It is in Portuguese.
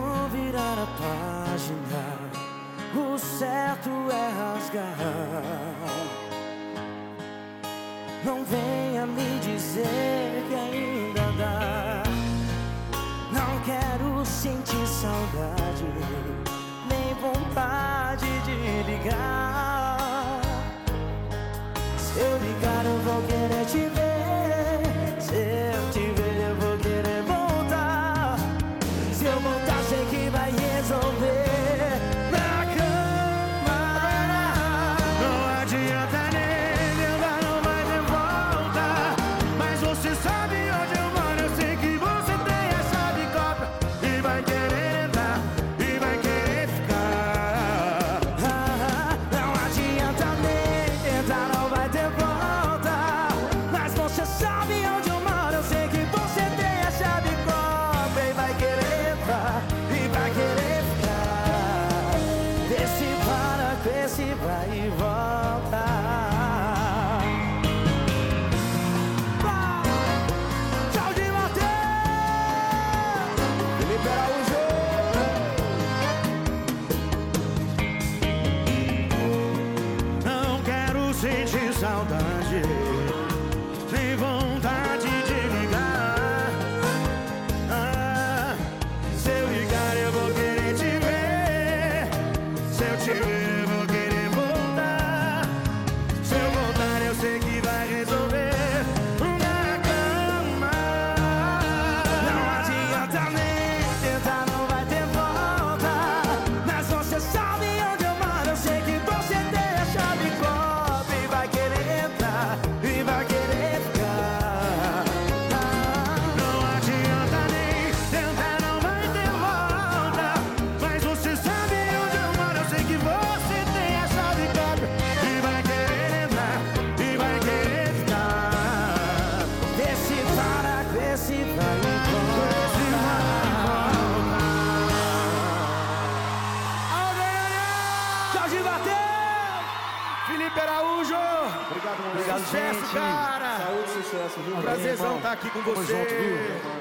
bom virar a página, o certo é rasgar. Não venha me dizer que ainda dá. Não quero sentir saudade, nem vontade de ligar. Se eu ligar eu vou querer te ver, se eu te ver eu vou querer voltar. Se eu voltar sei que vai resolver na cama. Não adianta nem tentar, não vai ter volta. Mas você sabe onde eu moro, eu sei que você tem a chave cópia e vai querer entrar e vai querer ficar. Não adianta nem tentar, não vai ter volta. Mas você sabe onde eu moro, eu sei que você tem a chave cópia e vai querer entrar e vai querer ficar. Vê se para, vê se vai e volta. Tchau de Mateus! Felipe Araújo! Não quero sentir saudade, nem vontade de ligar. Se eu ligar eu vou querer te ver, se eu te ver eu vou querer voltar. Se eu voltar eu sei que vai resolver na cama. Não adianta nem tentar, não vai ter volta. Mas você sabe onde eu moro, eu sei que você tem a chave cópia e vai querer entrar e vai querer ficar. Não adianta nem tentar, não vai ter volta. Mas você sabe onde eu moro, eu sei que você tem a chave cópia e vai querer entrar e vai querer ficar. Vê se para, vê se vai e volta. Tchau de Mateus! Felipe Araújo! Obrigado, meu Obrigado, irmão. sucesso, cara! Saúde e sucesso, viu? Prazerzão estar aqui com Tamo você. junto, viu?